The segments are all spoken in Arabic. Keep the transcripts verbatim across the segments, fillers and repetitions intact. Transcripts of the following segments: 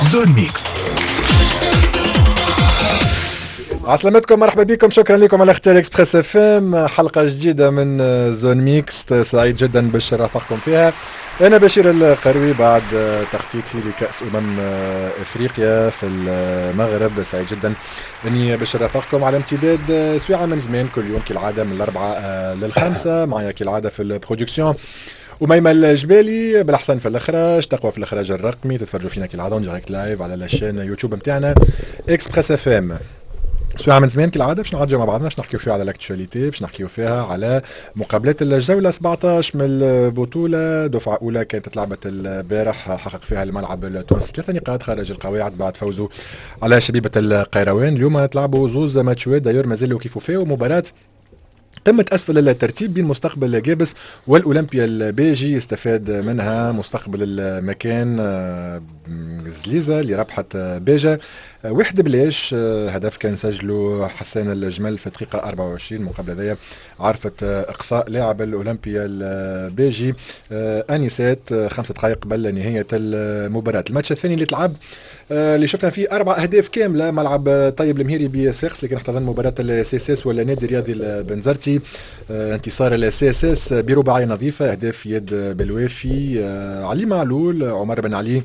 زون ميكس. عسلامتكم، مرحبا بكم، شكرا لكم على اختيار اكسبريس اف ام. حلقه جديده من زون ميكس، سعيد جدا باش رافقكم فيها. انا بشير القروي بعد تخطيطي لكاس امم افريقيا في المغرب. سعيد جدا اني باش رافقكم على امتداد سويعه من زمان، كل يوم كالعاده من الاربعه للخمسه. معايا كالعاده في البرودكسيون وميمة الجبالي، بالاحسن في الاخراج، تقوى في الاخراج الرقمي. تتفرجوا فينا كالعاده ديريكت لايف على لاشين يوتيوب نتاعنا اكسبريس اف ام. سواء من زمان كالعاده باش نعرجوا مع بعضنا، باش نحكيو فيها على الاكتواليتي، باش نحكيو فيها على مقابلات الجوله سبعطاش من البطوله. دفعه اولى كانت تلعبت البارح، حقق فيها الملعب التونسي ثلاث نقاط خارج القواعد بعد فوزه على شبيبه القيروان. اليوم تلعبوا زوز ماتشوات دايور مازالوا كيفو فيه، ومباراه قمة أسفل الترتيب بين مستقبل جابس والأولمبيا البيجي. استفاد منها مستقبل المكان زليزة اللي ربحت بيجا واحد بلاش. هدف كان سجله حسان الجمل في دقيقة أربعة وعشرين. مقابلة ذي عرفت إقصاء لاعب الأولمبيا البيجي آنسات خمسة دقائق قبل نهاية المباراة. الماتش الثاني اللي تلعب اللي شفنا فيه أربع أهداف كاملة، ملعب طيب المهيري بصفاقس، لكن احتضن مباراة السي اس اس ولا نادي الرياضي البنزرتي. انتصار السي اس اس برباعية نظيفة، أهداف يد بالوافي، علي معلول، عمر بن علي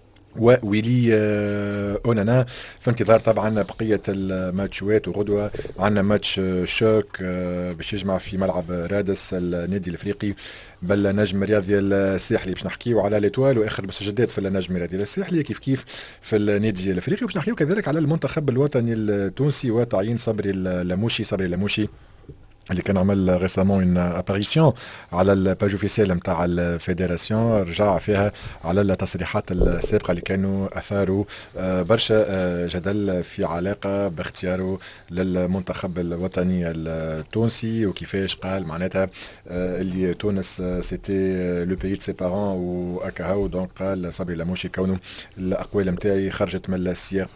وويلي اونانا. في انتظار طبعا بقيه الماتشات، وغدوه عندنا ماتش شوك باش يجمع في ملعب رادس النادي الافريقي بالنجم الرياضي الساحلي. باش نحكيو على ليتوال واخر المستجدات في النجم الرياضي الساحلي كيف كيف في النادي الافريقي. وباش نحكيو كذلك على المنتخب الوطني التونسي وتعيين صبري اللاموشي. صبري اللاموشي اللي كان عمل ريسامون ان اباريسيون على الباج اوفيسيال نتاع الفيدراسيون، رجع فيها على التصريحات السابقه اللي كانوا اثاروا برشا جدل في علاقه باختياره للمنتخب الوطني التونسي، وكيفاش قال معناتها اللي تونس سيتي لو بيي دو سي بارون واكاهو. دونك قال صبري اللاموشي كونه الاقوال نتاعي خرجت من السياق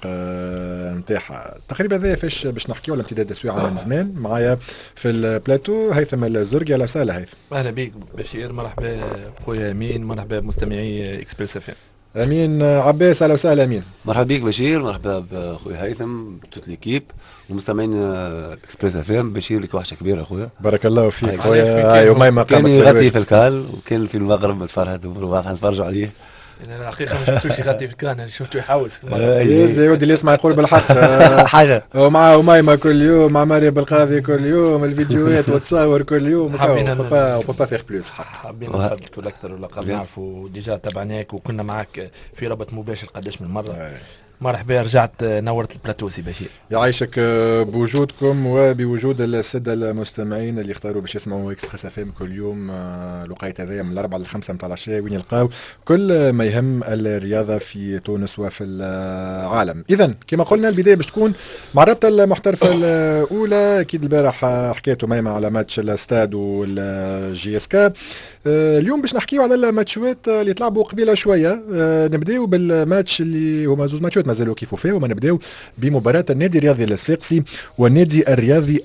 نتاعها. تقريبا هذا فاش باش نحكيو على امتداد سويعه من زمان. معايا في البلاتو هيثم الزرقي. اهلا وسهلا هيثم. اهلا بك بشير، مرحبا خويا امين، مرحبا بمستمعي اكسبريس اف ام. امين عباس، اهلا وسهلا امين. مرحبا بك بشير، مرحبا بخويا هيثم توت ليكيب ومستمعين اكسبريس اف ام. بشير لك وحشه كبيره اخويا. بارك الله فيك خويا. يومين ما كان يغطي في الكال وكان في المغرب تفرهد وواحد نتفرجوا عليه. انا الحقيقه ما شفتوش يغطي في الكان، انا شفته يحاوس في المغرب. يا ودي اللي يسمع يقول بالحق حاجه. ومع ومايما كل يوم، مع مريم بالقاضي كل يوم، الفيديوهات وتصور كل يوم. حابين با با فيغ بلوس. حابين نفضلك اكثر ولا اقل، نعرفوا ديجا تابعناك وكنا معاك في ربط مباشر قداش من مره. مرحبا، رجعت نورت البلاتو سي بشير. يعيشك بوجودكم وبوجود الساده المستمعين اللي اختاروا باش يسمعوا اكسبريس اف ام كل يوم. الوقيته هذيا من الاربعه للخمسه نتاع العشاء، وين يلقاو كل ما يهم الرياضه في تونس وفي العالم. اذا كما قلنا البدايه باش تكون مع الرابطه المحترفه الاولى. اكيد البارح حكيتوا ميمة على ماتش الاستاد والجي اس كا. اليوم باش نحكيو على الماتشات اللي تلعبوا قبيله شويه. نبداو بالماتش اللي هما زوج ماتشات مازالوا كيفو فيه، وما نبداو بمباراة النادي الرياضي الصفاقسي والنادي الرياضي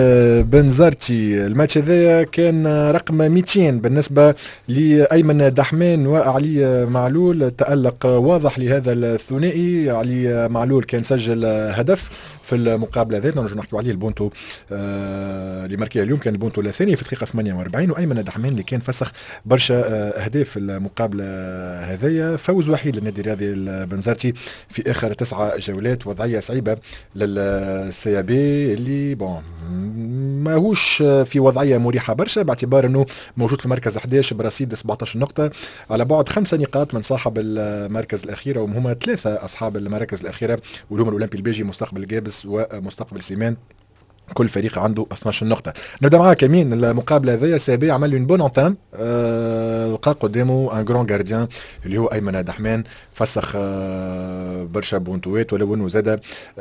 البنزرتي. الماتش هذا كان رقم مئتين بالنسبة لأيمن دحمان وعلي معلول. تألق واضح لهذا الثنائي. علي معلول كان سجل هدف في المقابله ذات نرجع نحكيو عليه. البونتو آه اللي ماركيه اليوم كان البونتو الثاني في الدقيقه ثمانية وأربعين، وايمن دحمان اللي كان فسخ برشا آه اهداف في المقابله هذيا. فوز وحيد للنادي الرياضي البنزرتي في اخر تسعه جولات. وضعيه صعيبه للسي بي اللي بون ماهوش في وضعيه مريحه برشا، باعتبار انه موجود في المركز احد عشر برصيد سبعطاش نقطه، على بعد خمسه نقاط من صاحب المركز الاخيره، وهم هما ثلاثه اصحاب المراكز الاخيره، والهم الاولمبي البيجي، مستقبل الجابس ومستقبل سيمان. كل فريق عنده اثناش نقطة. نبدا معاك يمين. المقابلة هذيا سابي عمل اون بون انتام، لقى قدامه ان جران جارديان اللي هو ايمن دحمان، فسخ أه برشا بونتوات، ولو انه زاد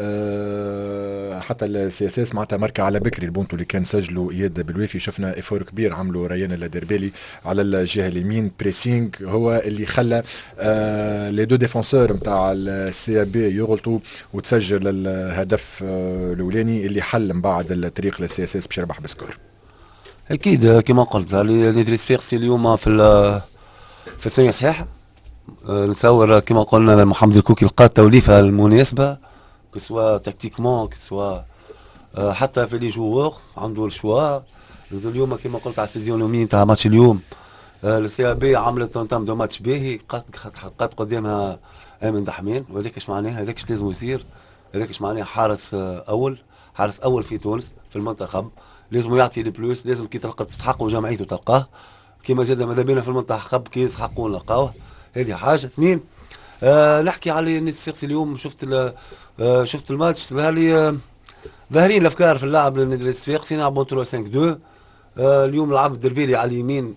أه حتى السي اس اس معناتها ماركة على بكري. البونتو اللي كان سجلوا اياد بالوافي شفنا افور كبير عملوا ريان الدربالي على الجهة اليمين. بريسينغ هو اللي خلى أه لي دو ديفونسور نتاع السي بي يغلطوا وتسجل الهدف أه الاولاني اللي حل من بعد الطريق للسي اس اس باش يربح بسكور. اكيد كما قلت نادي الصفاقسي اليوم في في الثانيه صحيحه آه نتصور كما قلنا محمد الكوكي لقى التوليفه المناسبه كسوا تكتيكمون كسوا آه حتى في لي جوور عنده الشوا. اليوم كما قلت على الفيزيونومي نتاع ماتش اليوم آه السي بي عملت تنتم دو ماتش باهي قد قدامها امين دحمين وهذاك اش معناها هذاك اش لازم يصير هذاك اش معناها حارس آه اول حارس اول في تونس في المنتخب لازم يعطي لي بلوس لازم كي تلقى تستحقوا جمعيته تلقاه كما زاد ماذا بينا في المنتخب كي يستحقوا نلقاوه هذه حاجه. اثنين آه نحكي على نادي الصفاقسي اليوم شفت آه شفت الماتش ظهر لي آه ظاهرين الافكار في اللعب للنادي الصفاقسي نلعبوا ثلاثة خمسة اثنين آه اليوم لعب الدربيلي على اليمين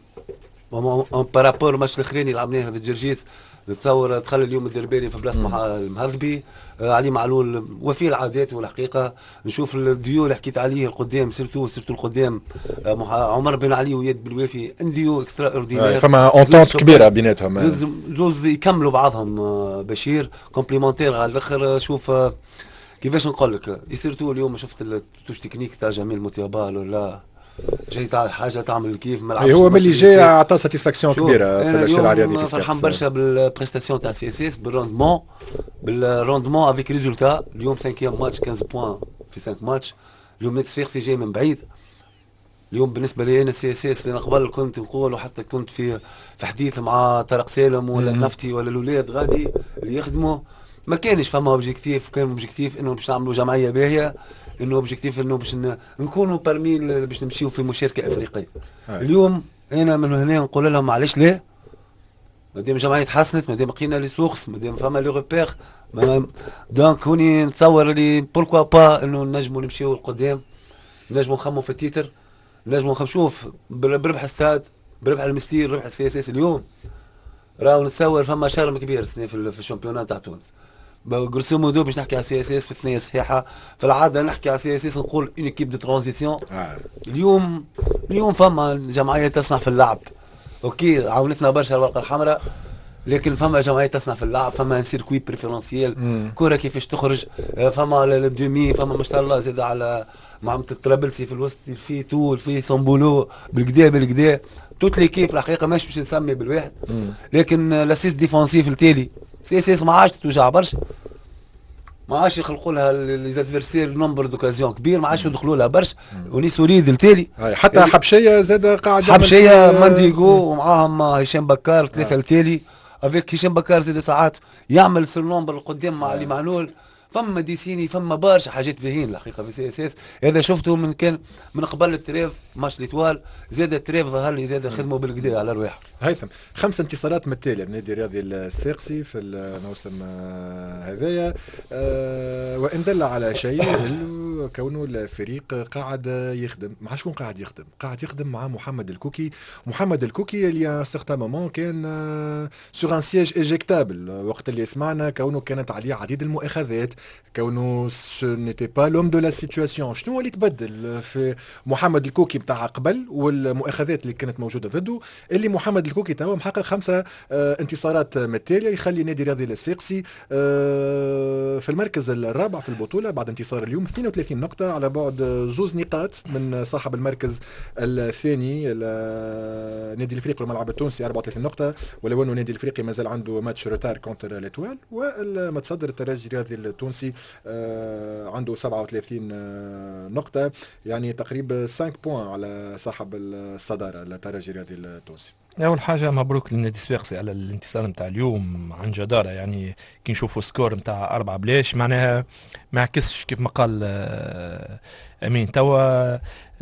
بارابور الماتش الاخراني لعبناه هذا الجرجيس نتصور دخل اليوم الدربيلي في بلاصه المهذبي آه علي معلول وفي العادات والحقيقه نشوف الديو اللي حكيت عليه القدام سيرتو سيرتو القدام آه عمر بن علي وياد بالوافي انديو اكسترا اوردينير فما اونتونت كبيره بيناتهم جوز يكملوا بعضهم آه بشير كومبليمونتير على الاخر شوف آه كيفاش نقول لك سيرتو اليوم شفت التوش تكنيك تاع جميل موتيابال ولا جاي تاع حاجه تعمل كيف ملعب هو ملي جاي عطى ساتيسفاكسيون كبيره في الشارع الرياضي في فرحان برشا بالبريستاسيون تاع سي اس اس بالروندمون بالروندمون افيك ريزولتا اليوم خمسة ماتش خمسة بوان في خمسة ماتش اليوم نادي الصفاقسي جاي من بعيد اليوم بالنسبه لي انا سي اس اس اللي قبل كنت نقول وحتى كنت في في حديث مع طارق سالم ولا النفتي ولا الاولاد غادي اللي يخدموا ما كانش فما اوبجيكتيف كان اوبجيكتيف انه باش نعملوا جمعيه باهيه انه اوبجيكتيف انه باش نكونوا برمي باش نمشيو في مشاركه افريقيه. هاي. اليوم انا من هنا نقول لهم معليش لا مادام الجمعيه تحسنت مادام لقينا لي سورس مادام فما لي روبير دونك هوني نتصور لي بوركوا با انه نجموا نمشيو لقدام نجموا نخموا في التيتر نجموا نشوف بربح ستاد بربح المستير ربح السي اس اس اليوم راهو نتصور فما شرم كبير السنه في الشامبيونات تاع تونس. غروسو مودو باش نحكي على سي اس اس في ثنيه صحيحه في العاده نحكي على سي اس اس نقول اون ايكيب دو ترانزيسيون. اليوم اليوم فما جمعيه تصنع في اللعب اوكي عاونتنا برشا الورقه الحمراء لكن فما جمعيه تصنع في اللعب فما سيركوي بريفيرونسيال كره كيفاش تخرج فما الدومي فما ما شاء الله زاد على معمة الطرابلسي في الوسط في طول في صنبولو بالكدا بالكدا توت ليكيب الحقيقه ماش باش نسمي بالواحد لكن لاسيس ديفونسيف التالي سي اس اس ما عادش توجع برشا ما عادش يخلقوا لها لي زادفيرسير نومبر دوكازيون كبير ما عادش يدخلوا لها برشا ونيس وريد التالي حتى حبشيه زاد قاعد حبشيه مانديغو ومعاهم هشام بكار ثلاثه التالي افيك هشام بكار زاد ساعات يعمل سير نومبر القدام مع علي معلول فما ديسيني فما برشا حاجات باهين الحقيقه في سي اس اس هذا شفته من كان من قبل التريف ماتش ليتوال زاد التريف ظهر لي زاد خدموا بالكدا على رواحه. هيثم خمس انتصارات متتاليه للنادي الرياضي الصفاقسي في الموسم هذايا أه وان دل على شيء كونه الفريق قاعد يخدم مع شكون قاعد يخدم قاعد يخدم مع محمد الكوكي. محمد الكوكي اللي سيغتان مومون كان سور ان سياج ايجيكتابل وقت اللي سمعنا كونه كانت عليه عديد المؤاخذات كونه سو نيتي با لوم دو لا سيتواسيون. شنو اللي تبدل في محمد الكوكي بتاع قبل والمؤاخذات اللي كانت موجوده ضده اللي محمد الكوكي توا محقق خمسه آه انتصارات متتاليه يخلي نادي الرياضي الصفاقسي آه في المركز الرابع في البطوله بعد انتصار اليوم اثنين وثلاثين نقطه على بعد زوز نقاط من صاحب المركز الثاني نادي الافريقي الملعب التونسي أربعة وثلاثين نقطه ولو انه نادي الافريقي مازال عنده ماتش روتار كونتر ليتوال والمتصدر الترجي الرياضي التونسي آه عنده سبعة وثلاثين آه نقطه يعني تقريبا خمسة بوان على صاحب الصداره الترجي الرياضي التونسي. اول حاجه مبروك للنادي الصفاقسي على الانتصار نتاع اليوم عن جداره يعني كي نشوفوا سكور نتاع أربعة بلاش معناها ما عكسش كيف ما قال امين توا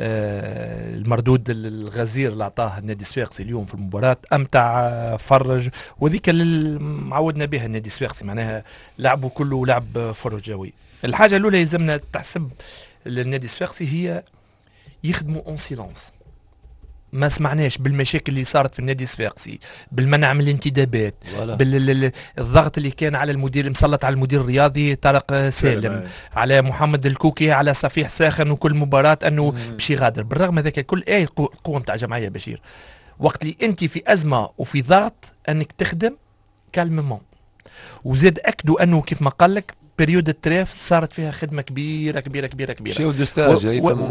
المردود الغزير اللي عطاه النادي الصفاقسي اليوم في المباراه امتع فرج وذيك اللي معودنا بها النادي الصفاقسي معناها لعبوا كله لعب فرجاوي. الحاجه الاولى يلزمنا تحسب للنادي الصفاقسي هي يخدموا اون سيلونس ما سمعناش بالمشاكل اللي صارت في النادي الصفاقسي بالمنع من الانتدابات بالضغط اللي كان على المدير مسلط على المدير الرياضي طارق سالم على محمد الكوكي على صفيح ساخن وكل مباراة انه باش يغادر. بالرغم هذاك الكل اي القوه نتاع جمعيه بشير وقت اللي انت في ازمه وفي ضغط انك تخدم كالممون وزاد اكدوا انه كيف ما قال لك بريود التريف صارت فيها خدمه كبيره كبيره كبيره كبيره شيو دو ستاج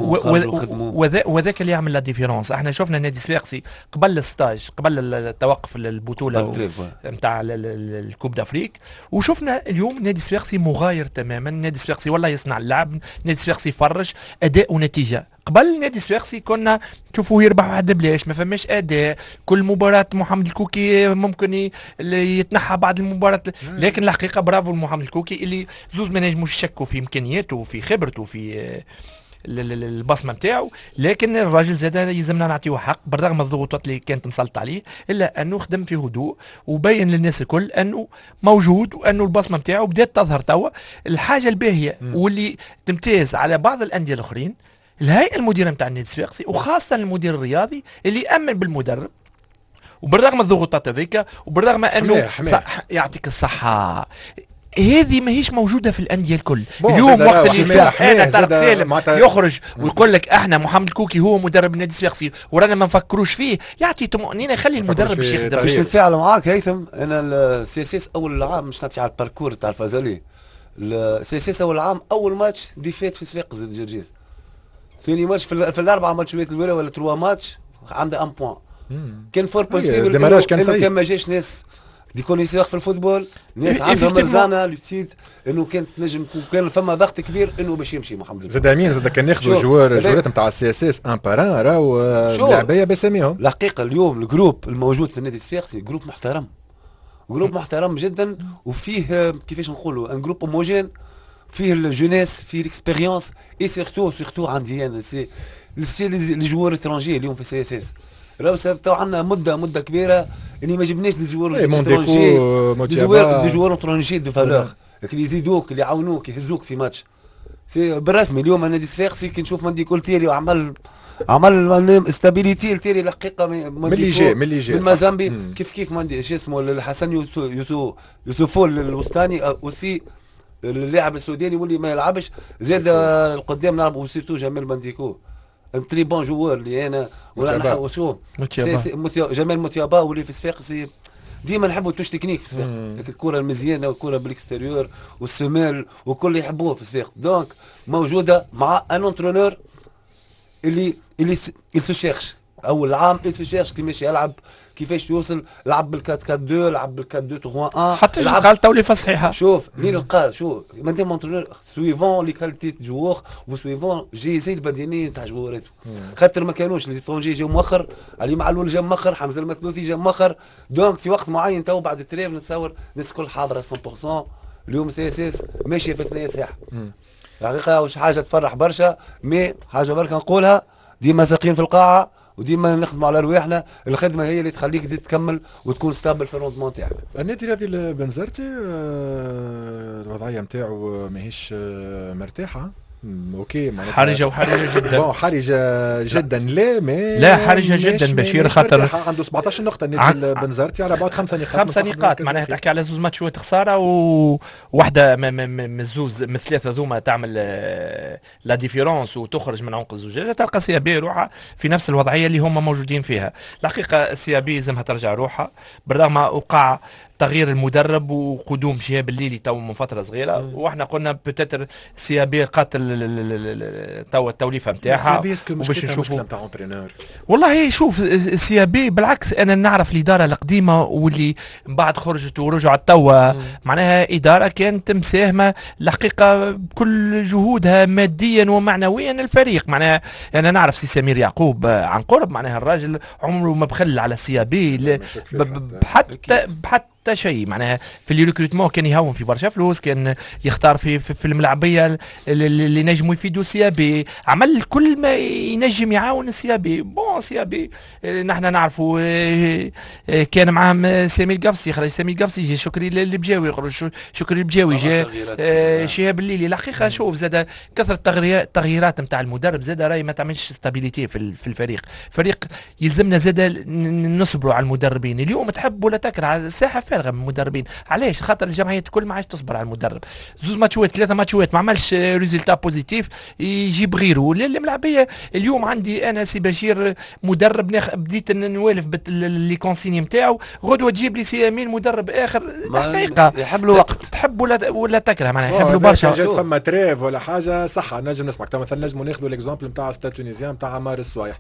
وذاك اللي يعمل لا ديفيرونس. احنا شفنا نادي صفاقسي قبل الستاج قبل التوقف البطوله نتاع الكوب دافريك، وشفنا اليوم نادي صفاقسي مغاير تماما. نادي صفاقسي والله يصنع اللعب، نادي صفاقسي يفرج اداء ونتيجه. قبل نادي صفاقسي كنا نشوفوه يربح واحد بلاش، ما فماش اداء، كل مباراه محمد الكوكي ممكن يتنحى بعد المباراه، لكن الحقيقه برافو محمد الكوكي اللي زوز ما نجموش يشكوا في امكانياته وفي خبرته وفي البصمه نتاعو، لكن الراجل زاد يلزمنا نعطيه حق بالرغم من الضغوطات اللي كانت مسلطه عليه، الا انه خدم في هدوء وبين للناس الكل انه موجود وانه البصمه نتاعو بدات تظهر توا. الحاجه الباهيه واللي تمتاز على بعض الانديه الاخرين الهيئه المديره نتاع النادي الصفاقسي وخاصه المدير الرياضي اللي يامن بالمدرب، وبالرغم من الضغوطات هذيك وبالرغم انه صح يعطيك الصحه، هذه ماهيش موجوده في الانديه الكل. اليوم وقت اللي فيه انا طارق سالم يخرج ويقول لك احنا محمد الكوكي هو مدرب النادي الصفاقسي ورانا ما نفكروش فيه، يعطي طمانينه يخلي المدرب باش يخدم. باش نتفاعل معاك هيثم، انا السي اس اس اول عام مش نعطي على الباركور تاع الفازالي، السي اس اس اول عام اول ماتش ديفيت في صفاقس ضد جرجيس، ثاني ماتش في, في الاربعه ماتشات الاولى ولا تروا ماتش عنده ان بوان. كان فور بوسيبل انه كان ما جاش ناس دي كونيسيور في الفوتبول، ناس عندهم مرزانه لتسيد انه كانت نجم كان فما ضغط كبير انه باش يمشي محمد. زاد امين زاد كان ياخذوا جوار جوارات نتاع السي اس اس ان باران راهو اللاعبيه بسميهم. الحقيقه اليوم الجروب الموجود في النادي الصفاقسي جروب محترم، جروب محترم جدا، وفيه كيفاش نقولوا ان جروب هوموجين، فيه الجونيس فيه الاكسبيريونس اي سيرتو سيرتو عندي انا سي لي جوار اترونجي اليوم في السي اس اس راهو تو عندنا مده مده كبيره اني ما جبناش دي جوار اترونجي دي جوار دي جوار اترونجي دو فالور اللي يزيدوك اللي يعاونوك يهزوك في ماتش. سي بالرسمي اليوم النادي الصفاقسي كي نشوف مندي كولتيري وعمل عمل استابيليتي التيري الحقيقه من اللي جاي من اللي جاي من مازامبي كيف كيف مندي شو اسمه الحسن يوسف يوسف يوسفول الوسطاني اوسي اللاعب السوداني واللي ما يلعبش زاد القدام نلعب وسيرتو جمال بنديكو ان تري بون جوار اللي انا ولا نحب شو جمال متيابا واللي في صفاقسي ديما نحبوا توش تكنيك في صفاقس، الكره المزيانه والكره بالاكستيريور والسمال وكل يحبوه في صفاقس. دونك موجوده مع ان انترونور اللي اللي سو شيرش اول عام il se cherche كيفاش يلعب كيفاش يوصل، لعب بالكات كات دو لعب بالكات دو تخوا ان حتى قال توليفه صحيحه. شوف منين لقى شو مانتي مونترونور سويفون لي كاليتي جوور وسويفون جيزي البدنيه تاع جوارته، خاطر ما كانوش لي سترونجي جاو مؤخر، علي معلول جا مؤخر، حمزه المثلوثي جا مؤخر، دونك في وقت معين تو بعد التريف نتصور الناس الكل حاضره مية بالمية. اليوم سي اس اس ماشيه في ثنايا ساحه الحقيقه، واش حاجه تفرح برشا، مي حاجه بركه نقولها ديما ساقين في القاعه وديما نخدموا على رواحنا، الخدمه هي اللي تخليك تزيد تكمل وتكون ستابل في الروندمون تاعك. النادي الرياضي البنزرتي الوضعيه نتاعو ماهيش مرتاحه، اوكي حرجه وحرجه جدا بون حرجه جدا لا ما لا حرجه جدا بشير، خاطر عنده سبعطاش نقطه النادي البنزرتي على بعد خمسه نقاط خمسه نقاط معناها تحكي على زوز ماتشات خساره وواحده من الزوز من الثلاثه ذوما تعمل لا ديفيرونس وتخرج من عنق الزجاجه، تلقى سي بي روحها في نفس الوضعيه اللي هم موجودين فيها. الحقيقه السي بي لازمها ترجع روحها بالرغم وقع تغيير المدرب وقدوم شهاب الليلي تو من فتره صغيره، واحنا قلنا بوتيتر سي بي قاتل تو التوليفه نتاعها وباش نشوفوا نتاع اونترينور. والله شوف سي بي بالعكس انا نعرف الاداره القديمه واللي من بعد خرجت ورجعت توا معناها اداره كانت مساهمه الحقيقه بكل جهودها ماديا ومعنويا الفريق، معناها انا نعرف سي سمير يعقوب عن قرب، معناها الراجل عمره ما بخل على سي بي حتى حتى حتى شيء، معناها في الريكروتمون كان يهون في برشا فلوس، كان يختار في في, في الملاعبيه اللي نجموا يفيدوا سيابي، عمل كل ما ينجم يعاون سيابي. بون سيابي نحن نعرفوا كان معهم سامي القفصي، خرج سامي القفصي، جا شكري البجاوي، خرج شكري البجاوي، جا شهاب الليلي. الحقيقه شوف زاد كثره التغييرات نتاع المدرب زاد راهي ما تعملش ستابيليتي في في الفريق، فريق يلزمنا زاد نصبروا على المدربين. اليوم تحب ولا تكره الساحه فارغه من المدربين. علاش؟ خاطر الجمعيات الكل ما عادش تصبر على المدرب. زوز ماتشوات ثلاثه ماتشوات ما عملش ريزلتا بوزيتيف يجيب غيره. الملاعبيه اليوم عندي انا سي بشير مدرب ناخ... بديت نوالف لي كونسيني نتاعو، غدوه تجيب لي سي امين مدرب اخر. حقيقه يحب له وقت، تحب ولا ولا تكره معناها يحب له برشا. جات فما تريف ولا حاجه صح نجم نسمعك. مثلا نجموا ناخذوا الاكزومبل نتاع ستاد تونيزيان نتاع عمار السوايح.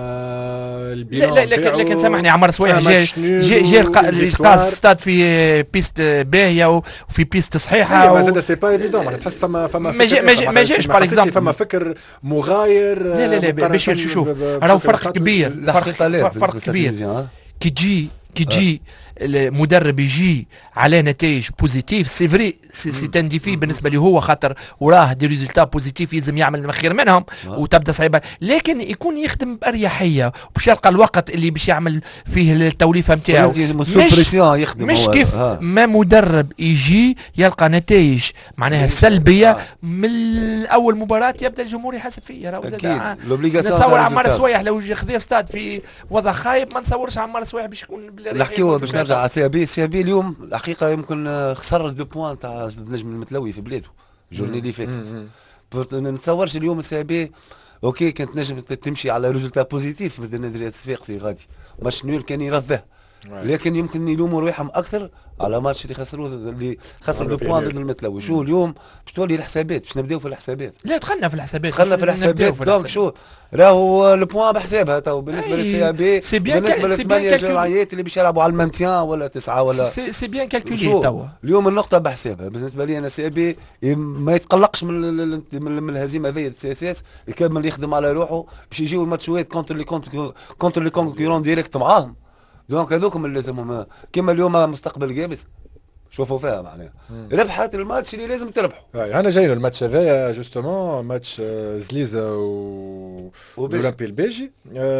آه لا لا لكن لكن سامحني عمار سوايح جا جا جا لقى ستاد في بيست باهيه وفي بيست صحيحه. ما زاد سي با ايفيدون معناتها تحس فما فما ما جا ما جاش باغ اكزومبل فما فكر مغاير. لا لا لا باش شوف راهو فرق كبير، فرق فرق كبير كي تجي كي تجي المدرب يجي على نتائج بوزيتيف سي فري سي تان ديفي بالنسبه لي هو، خاطر وراه دي ريزولتا بوزيتيف يلزم يعمل خير منهم وتبدا صعيبه، لكن يكون يخدم باريحيه وباش يلقى الوقت اللي باش يعمل فيه التوليفه نتاعو. مش, مش كيف ما مدرب يجي يلقى نتائج معناها سلبيه من اول مباراه يبدا الجمهور يحاسب فيه. راهو زاد نتصور عمار سوايح لو خذا ستاد في وضع خايب ما نتصورش عمار سوايح باش يكون نحكيو باش نرجع على سي بي. سي بي اليوم الحقيقه يمكن خسر دو بوان تاع النجم المتلوي في بلاده الجورني اللي فاتت. ما نتصورش اليوم السي بي اوكي كانت نجم تمشي على ريزولتا بوزيتيف ضد النادي الصفاقسي غادي ماتش نول كان يرضاه، لكن يمكن يلوموا رواحهم اكثر على ماتش اللي خسروه اللي خسروا دو بوان ضد المتلوي. شو اليوم باش تولي الحسابات باش نبداو في الحسابات. لا دخلنا في الحسابات دخلنا في الحسابات دونك شو راهو البوان بحسابها تو بالنسبه للسي بي بالنسبه للثمانيه جمعيات اللي باش يلعبوا على المانتيان ولا تسعه ولا سي بيان كالكولي توا. اليوم النقطه بحسابها بالنسبه لي انا سي بي ما يتقلقش من من الهزيمه هذه سي اس اس يكمل يخدم على روحه باش يجيو الماتشات كونتر لي كونتر لي كونكورون ديريكت معاهم. دونك هذوكم اللي لازمهم كيما اليوم مستقبل جابس شوفوا فيها معناها ربحت الماتش اللي لازم تربحوا. انا جاي الماتش هذايا جوستومون ماتش زليزه و اولمبي البيجي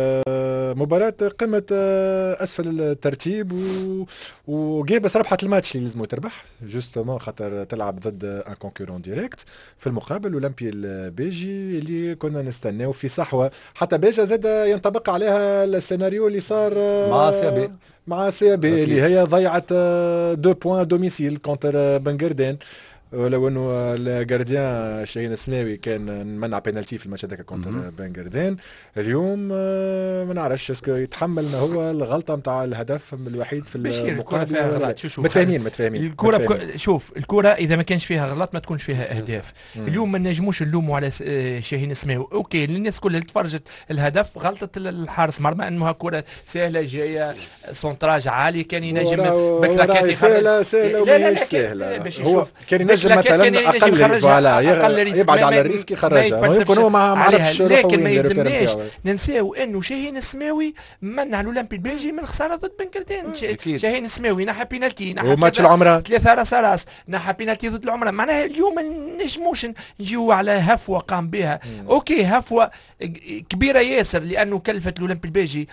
مباراة قمة اسفل الترتيب و... وجابس ربحت الماتش اللي لازم تربح جوستومون خاطر تلعب ضد ان كونكورون ديريكت. في المقابل اولمبي البيجي اللي كنا نستناو في صحوه حتى بيجا زاد ينطبق عليها السيناريو اللي صار مع سي مع سي بي اللي هي ضيعت دو بوان دوميسيل كونتر بنغردان، ولو انه الجارديان شاهين السماوي كان منع بينالتي في الماتش هذاك كونتر بنغردان. اليوم ما نعرفش اسكو يتحملنا هو الغلطه نتاع الهدف الوحيد في المقابله. متفاهمين متفاهمين الكره شوف الكره اذا ما كانش فيها غلط ما تكونش فيها اهداف. اليوم ما نجموش نلوموا على شاهين السماوي. اوكي الناس كلها اللي تفرجت الهدف غلطه الحارس مرمى انها كره سهله جايه سونتراج عالي كان ينجم بكلاكات سهله سهله وماهيش سهله. هو كان ينجم مثلا اقل فوالا يبعد على الريسك يخرجها يمكن هو ما عرفش. لكن ما يلزمناش ننساو انه شاهين السماوي منع الاولمبي البلجي من خساره ضد بنكردان. شاهين السماوي نحى بينالتي نحى وماتش العمره ثلاثه راس راس نحى بينالتي ضد العمره. معناها اليوم ما نجموش نجيو على هفوه قام بها. اوكي هفوه كبيره ياسر لانه كلفت الاولمبي البلجي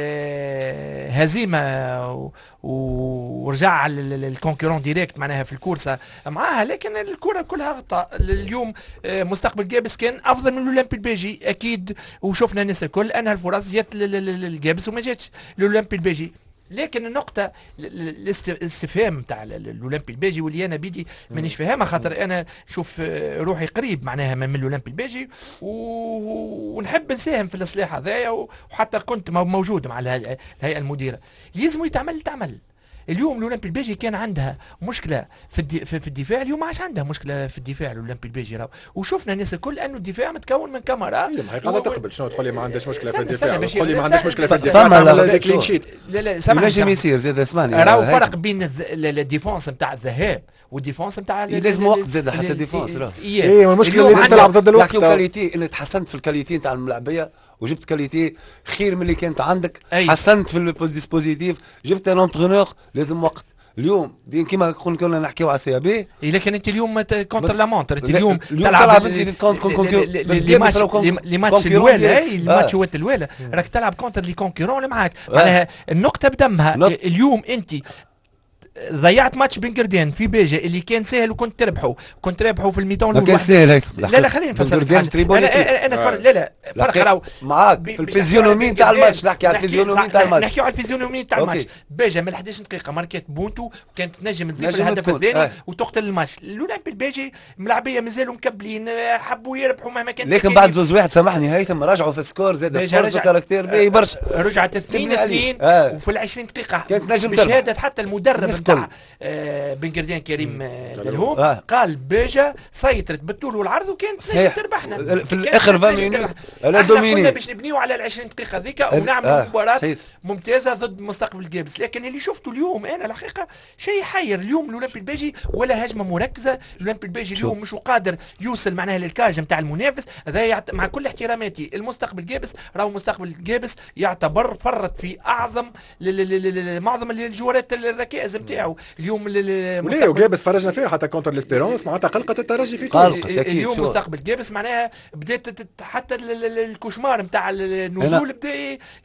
آه هزيمه ورجع الكونكورون ديريكت معناها في الكورسه معاها، لكن الكره كلها غطاء. اليوم مستقبل جابس كان افضل من الاولمبي البيجي اكيد، وشفنا الناس الكل انها الفرص جات للجابس وما جاتش للاولمبي البيجي. لكن النقطة الاستفهام تاع الاولمبي البيجي واللي انا بيدي مانيش فاهمها خاطر انا شوف روحي قريب معناها من الاولمبي البيجي ونحب نساهم في الاصلاح هذايا وحتى كنت موجود مع الهيئة المديرة. لازم يتعمل تعمل. اليوم الاولمبي البيجي كان عندها مشكله في الدي في الدفاع، اليوم ما عادش عندها مشكله في الدفاع الاولمبي البيجي راهو. وشفنا الناس الكل انه الدفاع متكون من كاميرا. هي قاعده تقبل شنو تقول لي ما عندهاش مشكله في الدفاع، تقول لي ما عندهاش مشكله في الدفاع تعمل كلين شيت. لا لا سامحني ينجم يصير زاد اسمعني راهو فرق بين الديفونس نتاع الذهاب والديفونس نتاع لازم وقت زاد حتى الديفونس راه. ايه المشكله اللي تلعب ضد الوقت. نحكيو كاليتي ان تحسنت في الكاليتي نتاع الملاعبيه وجبت كاليتي خير من اللي كانت عندك. حسنت في الديسبوزيتيف جبت ان انترينور لازم وقت. اليوم دين كيما كنا نحكيو على سي بي. لكن انت اليوم كونتر لا مونتر انت اليوم تلعب انت لي ماتش لي ماتش الوالا اي الماتشات الوالا راك تلعب كونتر لي كونكورون اللي معاك. معناها النقطه بدمها. اليوم انت ضيعت ماتش بنجردين في بيجا اللي كان سهل وكنت تربحه، كنت تربحه في الميتون. ما كان سهل هيك. لا لا خليني نفسر لك حاجه. انا انا فرق. لا لا فرق راهو معاك في الفيزيونومي تاع الماتش. نحكي على الفيزيونومي تاع الماتش. نحكي على الفيزيونومي تاع الماتش. بيجا من احد عشر دقيقه ماركات بونتو وكانت تنجم تضيف الهدف الثاني وتقتل الماتش. الاولمبي البيجي ملاعبيه مازالوا مكبلين، حبوا يربحوا مهما كان. لكن بعد زوز واحد سامحني هيثم رجعوا في السكور زاد فرصه كاركتير باهي برشا. رجعت اثنين اثنين وفي العشرين دقيقه كانت نجم بشهاده حتى المدرب نتاع آه بنجردين كريم دلهوم آه. قال بيجا سيطرت بالطول والعرض وكانت تنجم تربحنا في الاخر فاميني احنا كنا باش نبنيو على العشرين دقيقه ذيك ونعمل آه. مباراه سيد. ممتازه ضد مستقبل جابس. لكن اللي شفته اليوم انا الحقيقه شيء يحير. اليوم الاولمبي البيجي ولا هجمه مركزه. الاولمبي البيجي اليوم مش قادر يوصل معناها للكاج نتاع المنافس هذا. يعت... مع كل احتراماتي المستقبل جابس راهو مستقبل جابس يعتبر فرط في اعظم ل... ل... ل... معظم الجوارات الركائز نتاعو اليوم. ليه وجابس فرجنا فيه حتى كونتر ليسبيرونس معناتها قلقت الترجي في تونس. اليوم مستقبل جابس معناها بدات حتى الكوشمار نتاع النزول بدا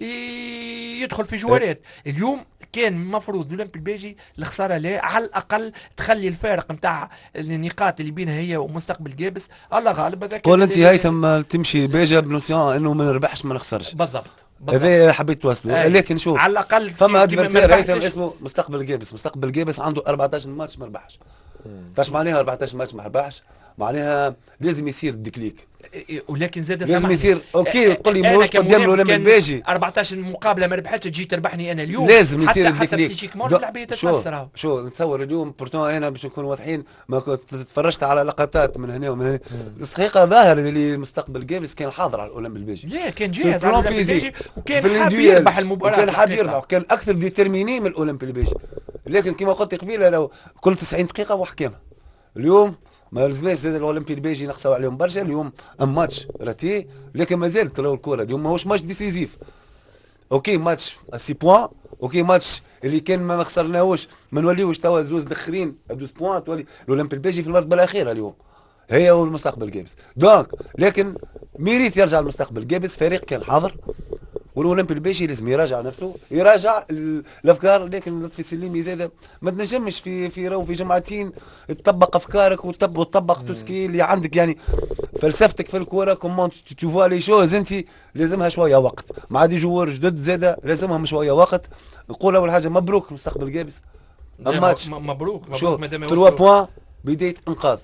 يدخل في جوارات. اليوم كان المفروض الاولمبي البيجي الخساره لا على الاقل تخلي الفارق نتاع النقاط اللي بينها هي ومستقبل جابس الله غالب. هذاك قول انت هيثم تمشي بيجا بنوسيون انه ما نربحش ما نخسرش. بالضبط هذا حبيت توصله. لكن شوف على الاقل فما ادفيرسير هيثم اسمه مستقبل جابس. مستقبل جابس عنده أربعة عشر ماتش ما ربحش. ايش معناها أربعة عشر ماتش ما ربحش؟ معناها لازم يصير الديكليك. ولكن زاد لازم يصير اوكي تقول لي ماهوش قدام الاولمبي البيجي أربعة عشر مقابله ما ربحتش تجي تربحني انا اليوم. لازم يصير حتى الديكليك. حتى بسيكيكمون اللعبيه تتاثر. شو نتصور اليوم بورتون انا باش نكون واضحين ما كنت تفرجت على لقطات من هنا ومن هنا. الحقيقه ظاهر اللي مستقبل جابس كان حاضر على الاولمبي البيجي. لا كان جاهز على الاولمبي البيجي وكان حاب يربح المباراه. كان حاب يربح وكان اكثر ديترميني من الاولمبي البيجي. لكن كما قلت قبيله لو كل تسعين دقيقه وحكامها. اليوم ما لازمش زاد الاولمبي البيجي نقصوا عليهم برشا. اليوم ام ماتش راتي لكن ما زالت راهو الكره اليوم ماهوش ماتش ديسيزيف. اوكي ماتش سي بوان. اوكي ماتش اللي كان ما خسرناهوش ما نوليوش توا زوز الاخرين اثناشر بوان تولي الاولمبي البيجي في المرتبه الاخيره اليوم هي والمستقبل جابس. دونك لكن ميريت يرجع المستقبل جابس. فريق كان حاضر والاولمبي البيجي لازم يراجع نفسه يراجع الافكار. لكن لطفي سليمي زاده ما تنجمش في في رو في جمعتين تطبق افكارك وتطبق وتطبق توسكي اللي عندك يعني فلسفتك في الكوره كومون تشوفوا لي شوز انت لازمها شويه وقت مع دي جوار جدد زاده لازمهم شويه وقت. نقول اول حاجه مبروك مستقبل جابس. الماتش مبروك مبروك مادام ثلاثة بوان بدايه انقاذ.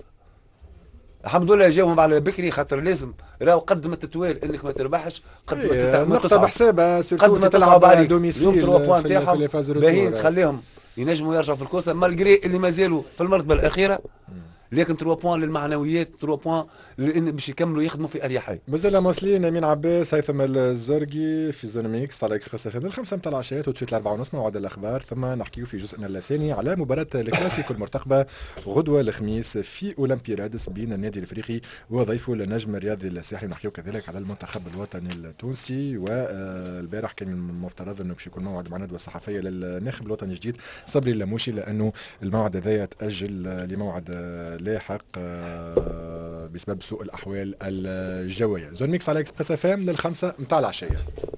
الحمد لله جاوهم على بكري خاطر لازم راهو قد ما تتوال انك ما تربحش قد ما تتعب نقطة بحسابها قد ما تلعب عليك دوميسيل اليوم ثلاثة بوان تاعهم باهيين تخليهم ينجموا يرجعوا في الكوسه مالجري اللي ما زالوا في المرتبه الاخيره. لكن ثلاثة بوان للمعنويات ثلاثة بوان لان باش يكملوا يخدموا في اريحيه. مازال موصلين امين عباس هيثم الزرقي في زون ميكس على اكسبريس اف ام الخمسه نتاع العشيه وتشوت الاربعه ونص موعد الاخبار ثم نحكيو في جزءنا الثاني على مباراه الكلاسيكو المرتقبه غدوه الخميس في اولمبي رادس بين النادي الافريقي وضيفه النجم الرياضي الساحلي. نحكيو كذلك على المنتخب الوطني التونسي والبارح كان المفترض انه باش يكون موعد مع ندوه صحفيه للناخب الوطني الجديد صبري اللاموشي لانه الموعد هذا تاجل لموعد لاحق بسبب سوء الاحوال الجويه. زون ميكس على اكسبريس اف ام للخمسه نتاع العشيه.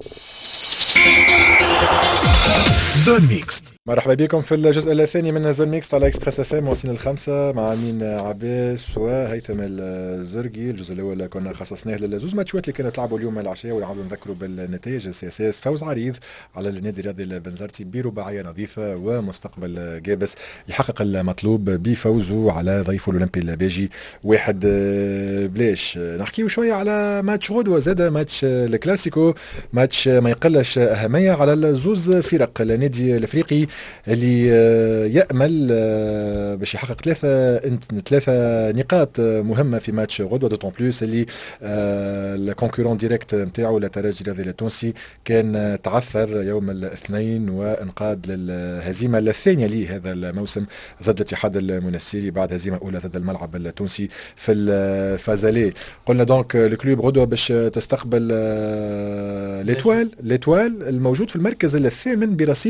زون ميكس مرحبا بكم في الجزء الثاني من زون ميكس على اكسبريس اف ام واصلين الخمسه مع امين عباس وهيثم الزرقي. الجزء الاول كنا خصصناه للزوز ماتشات اللي كانت لعبوا اليوم العشيه ونعاودوا نذكروا بالنتائج. سي اس اس فوز عريض على النادي الرياضي البنزرتي برباعيه نظيفه ومستقبل جابس يحقق المطلوب بفوزه على ضيفه الاولمبي الباجي واحد بلاش. نحكيو شويه على ماتش غدوه زاد ماتش الكلاسيكو ماتش ما يقلش اهميه على الزوز فرق. النادي الافريقي اللي يامل باش يحقق ثلاثه ثلاثه نقاط مهمه في ماتش غدوه دوتون بلوس اللي الكونكورون ديريكت نتاعو الترجي الرياضي التونسي كان تعثر يوم الاثنين وانقاد للهزيمه الثانيه ليه هذا الموسم ضد الاتحاد المنستيري بعد هزيمه اولى ضد الملعب التونسي في الفازالي. قلنا دونك الكلوب غدوه باش تستقبل ليتوال ليتوال الموجود في المركز الثامن برصيد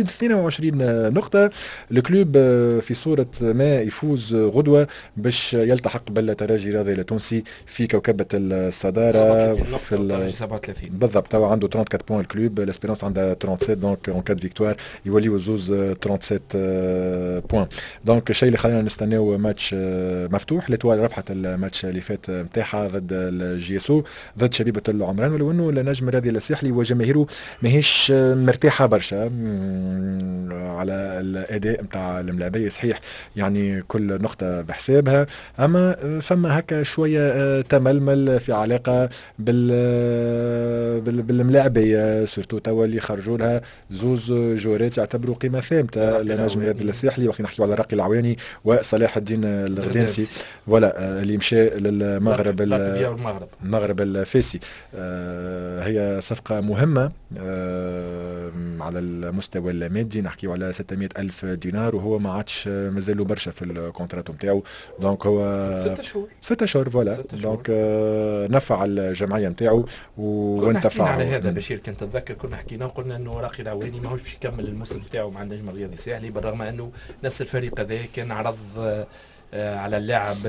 اثنين وعشرين نقطة. الكلوب في صورة ما يفوز غدوة باش يلتحق بالترجي الرياضي التونسي في كوكبة الصدارة في سبعة وثلاثين بالضبط. هو عنده ثلاثة وثلاثين بوان الكلوب، لاسبيرونس عندها ثلاثة وثلاثين، دونك اون كات فيكتوار يوليو زوز ثلاثة وثلاثين بوان. دونك الشيء اللي خلينا نستناو ماتش مفتوح. ليتوال ربحت الماتش اللي فات نتاعها ضد الجيسو ضد شبيبة العمران، ولو انه النجم الرياضي الساحلي وجماهيره ماهيش مرتاحة برشا على الاداء نتاع الملاعبية. صحيح يعني كل نقطة بحسابها، اما فما هكا شوية تململ في علاقة بال بالملاعبية، سورتو توا اللي خرجوا لها زوز جورات يعتبروا قيمة ثابتة لنجم الرياضي الساحلي، وقت نحكيو على راقي العواني وصلاح الدين الغدامسي ولا اللي مشى للمغرب المغرب الفاسي. آه هي صفقة مهمة آه على المستوى المادي، نحكيو على ستمائة ألف دينار، وهو ما عادش مازالوا برشا في الكونترات نتاعو، دونك هو ستة شهور ستة شهور فوالا. دونك آه نفع الجمعية نتاعو وانتفع على هذا. بشير كنت تتذكر كنا حكينا وقلنا انه راقي العواني ماهوش باش يكمل الموسم نتاعو مع النجم الرياضي الساحلي، بالرغم انه نفس الفريق هذا كان عرض على اللاعب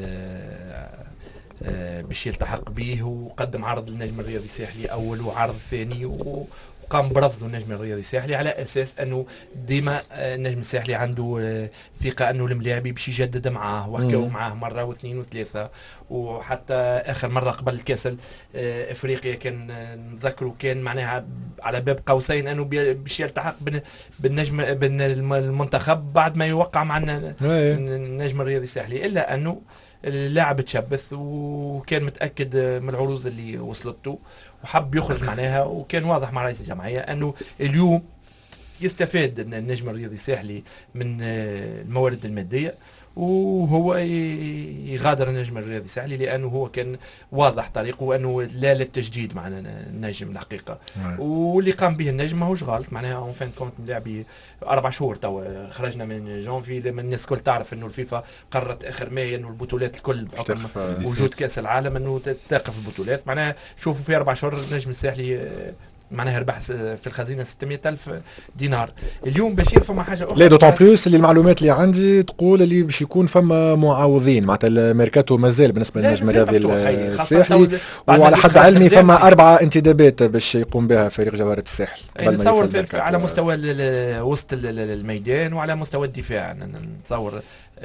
باش يلتحق به، وقدم عرض للنجم الرياضي الساحلي اول وعرض ثاني، وقام برفضه النجم الرياضي الساحلي على اساس انه ديما النجم الساحلي عنده ثقه انه الملاعبي باش يجدد معاه، وحكاو معاه مره واثنين وثلاثه، وحتى اخر مره قبل الكاس افريقيا كان نذكروا كان معناها على باب قوسين انه باش يلتحق بالنجم بالمنتخب بعد ما يوقع مع النجم الرياضي الساحلي، الا انه اللاعب تشبث وكان متاكد من العروض اللي وصلته وحب يخرج معناها، وكان واضح مع رئيس الجمعيه انه اليوم يستفاد النجم الرياضي الساحلي من الموارد الماديه، وهو يغادر النجم الرياضي الساحلي لانه هو كان واضح طريقه وانه لا للتجديد مع النجم الحقيقه. واللي قام به النجم ماهوش غلط معناها، اون فان كونت لاعبي اربع شهور توا خرجنا من جونفي، لما الناس الكل تعرف انه الفيفا قررت اخر ماي انه البطولات الكل بحكم وجود كاس العالم انه توقف البطولات، معناها شوفوا في اربع شهور النجم الساحلي معناها ربح في الخزينه ستمائة ألف دينار. اليوم بشير فما حاجه اخرى، لا دوطون بلوس اللي المعلومات اللي عندي تقول اللي باش يكون فما معاوضين معناتها الميركاتو مازال بالنسبه للنجم الرياضي الساحلي، وعلى حد علمي فما اربعه انتدابات باش يقوم بها فريق جوهرة الساحل. نتصور على مستوى وسط الميدان وعلى مستوى الدفاع نتصور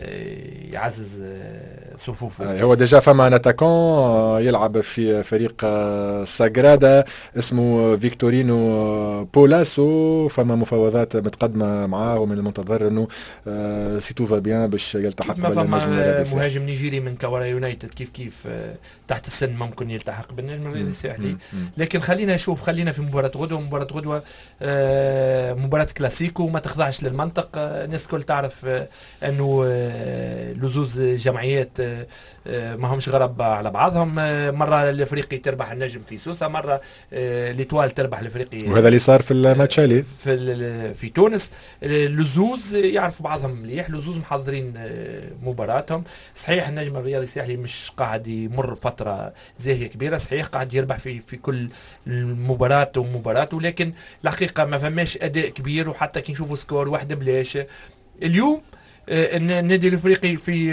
يعزز صفوفه. هو ديجا فما ناتاكون يلعب في فريق ساغرادا اسمه فيكتورينو بولاسو، فما مفاوضات متقدمه معاه، ومن المنتظر انه سي تو فا بيان باش يلتحق بالنجم الرياضي الساحلي. مهاجم نيجيري من كوارا يونايتد كيف كيف تحت السن ممكن يلتحق بالنجم الرياضي الساحلي، لكن خلينا نشوف خلينا في مباراه غدوه. مباراه غدوه مباراه كلاسيكو ما تخضعش للمنطق، الناس الكل تعرف انه لزوز جمعيات ما همش غرب على بعضهم، مرة الافريقي تربح النجم في سوسة، مرة ليتوال تربح الافريقي، وهذا اللي صار في الماتش اللي في في تونس. لزوز يعرفوا بعضهم مليح، لزوز محضرين مباراتهم. صحيح النجم الرياضي الساحلي مش قاعد يمر فترة زاهية كبيرة، صحيح قاعد يربح في في كل مباراة ومباراة، ولكن الحقيقة ما فماش اداء كبير، وحتى كي نشوفوا سكور واحد بلاش. اليوم النادي الافريقي في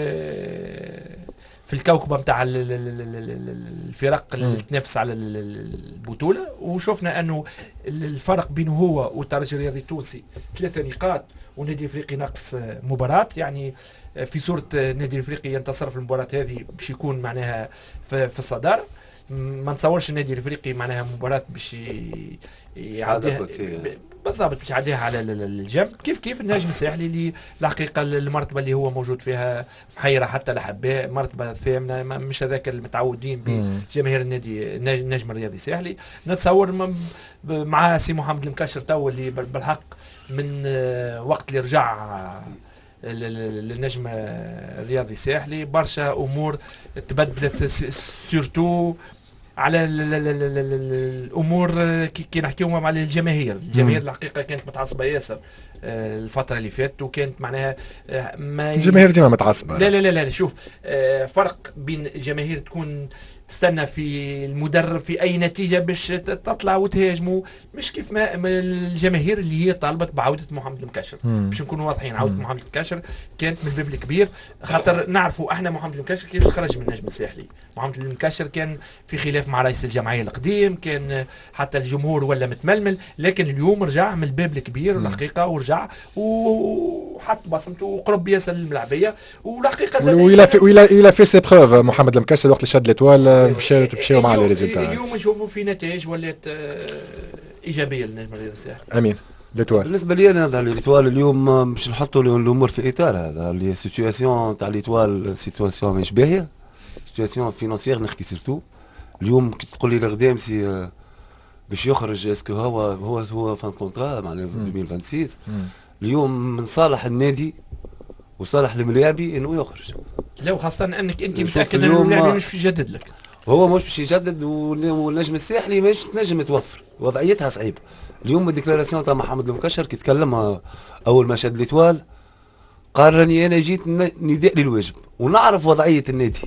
في الكوكبه نتاع الفرق اللي تنافس على البطوله، وشفنا انه الفرق بينه هو والترجي الرياضي التونسي ثلاثه نقاط، والنادي الافريقي ناقص مباراه. يعني في صوره النادي الافريقي ينتصر في المباراه هذه باش يكون معناها في الصداره. ما نتصورش النادي الافريقي معناها مباراه باش يعديها بالضبط باش يعديها على الجنب، كيف كيف النجم الساحلي اللي الحقيقه المرتبه اللي هو موجود فيها محيره حتى الاحباء، مرتبه ثامنه مش هذاك المتعودين بجماهير النادي النجم الرياضي الساحلي. نتصور مع سي محمد المكشر تو اللي بالحق من وقت اللي رجع للنجم الرياضي الساحلي برشا امور تبدلت، سورتو على الامور كي نحكيو مع الجماهير. الجماهير الحقيقه كانت متعصبه ياسر الفتره اللي فاتت، وكانت معناها ما الجماهير ديما متعصبه. لا لا لا لا شوف فرق بين جماهير تكون تستنى في المدرب في اي نتيجه باش تطلع وتهاجموا، مش كيف ما الجماهير اللي هي طالبت بعوده محمد المكشر. باش نكونوا واضحين، عوده محمد المكشر كانت من الباب الكبير، خاطر نعرفوا احنا محمد المكشر كيف خرج من النجم الساحلي. محمد المكشر كان في خلاف مع رئيس الجمعيه القديم، كان حتى الجمهور ولا متململ، لكن اليوم رجع من الباب الكبير والحقيقه، ورجع وحط بصمته وقرب ياسر الملعبيه، والحقيقه زاد وإلى في وإلى إلى في سي بروف محمد المكشر وقت اللي شد ليتوال مشاو مشاو مع لي ريزولتا. اليوم نشوفوا في نتائج ولات ايجابيه للنجم الرياضي الساحلي. امين. ليتوال بالنسبه لي انا هذا ليتوال اليوم باش نحطوا الامور في اطار هذا اللي سيتواسيون تاع ليتوال، سيتواسيون مش باهيه، سيتواسيون فينانسيير نحكي سيرتو. اليوم كي تقول لي الغدامسي باش يخرج، اسكو هو هو هو فان كونترا مع ألفين وستة وعشرين، اليوم من صالح النادي وصالح الملاعبي انه يخرج. لا وخاصه انك انت متاكد انه الملاعبي مش يجدد لك، هو مش باش يجدد، والنجم الساحلي مش تنجم توفر، وضعيتها صعيبه. اليوم الديكلاراسيون تاع محمد المكشر كي تكلم اول ما شد ليتوال قال راني انا جيت نداء للواجب ونعرف وضعيه النادي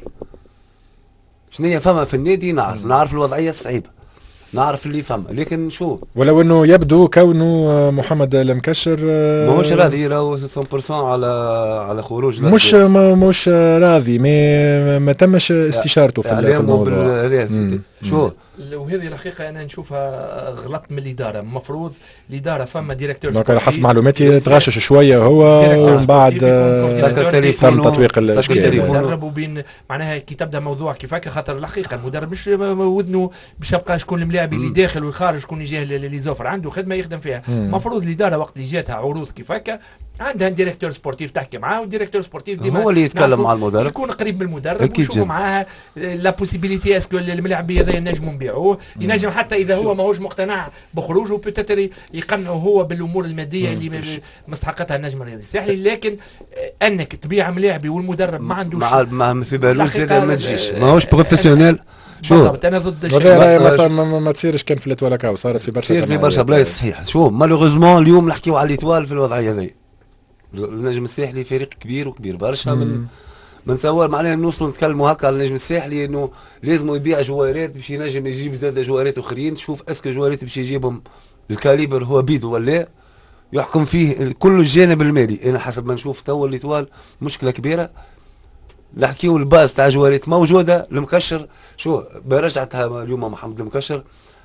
شنو فما في النادي، نعرف نعرف الوضعيه الصعيبه، نعرف اللي فما، لكن شو ولو انه يبدو كونه محمد المكشر ماهوش راضي راهو مية بالمية على على خروج، مش مش راضي، ما ما تمش استشارته في الموضوع. شو وهذه الحقيقه انا نشوفها غلط من الاداره. المفروض الاداره فما ديريكتور دونك على حسب معلوماتي تغشش شويه هو، ومن بعد سكر تليفون تم تطويق المدرب وبين معناها كي تبدا موضوع كيفاك، خاطر الحقيقه المدرب مش وذنه باش يبقى شكون الملاعب اللي داخل والخارج، شكون يجيه اللي زوفر، عنده خدمه يخدم فيها. المفروض الاداره وقت اللي جاتها عروض كيفاك عندها ديريكتور سبورتيف تحكي معاه، والديريكتور سبورتيف ديما هو اللي يتكلم مع المدرب، يكون قريب من المدرب ويشوفوا معاه لا بوسيبيليتي اسكو الملاعب هذا ينجموا نبيعوه، ينجم حتى اذا هو ماهوش مقتنع بخروجه بوتيتر يقنعوا هو بالامور الماديه اللي مستحقتها النجم الرياضي الساحلي. لكن انك تبيع ملاعبي والمدرب ما عندوش ما في بالوش زاد ما تجيش، ماهوش بروفيسيونيل. شو انا ضد هذا ما, ما تصيرش كان في ليتوال هكا، وصارت في برشا تصير في برشا بلايص صحيح. شو مالوغوزمون اليوم نحكيو على ليتوال في الوضعيه هذه، النجم الساحلي فريق كبير وكبير برشا، من بنصور معناها نوصلوا نتكلموا هكا على النجم الساحلي انه لازم يبيع جوارات باش ينجم يجيب زاد جوارات اخرين. شوف اسكو جوارات باش يجيبهم الكاليبر هو بيدو ولا يحكم فيه كل الجانب المالي. انا حسب ما نشوف توا ليتوال مشكله كبيره، نحكيو الباز تاع جوارات موجوده. المكشر شو برجعتها اليوم محمد المكشر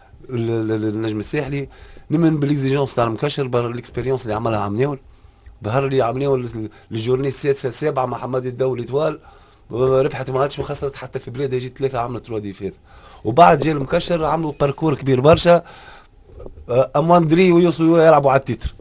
النجم الساحلي، نمن بالاكزيجونس تاع المكشر بالاكسبيريونس اللي عملها عمناول، ظهر لي عملوا الجورني السادسه السابعه مع حمادي الدولي ليتوال، ربحت ما عادش وخسرت حتى في بلادها، جيت ثلاثه عملت تروا ديفات، وبعد جا المكشر عملوا باركور كبير برشا، امواندري ويوصلوا يلعبوا على التتر.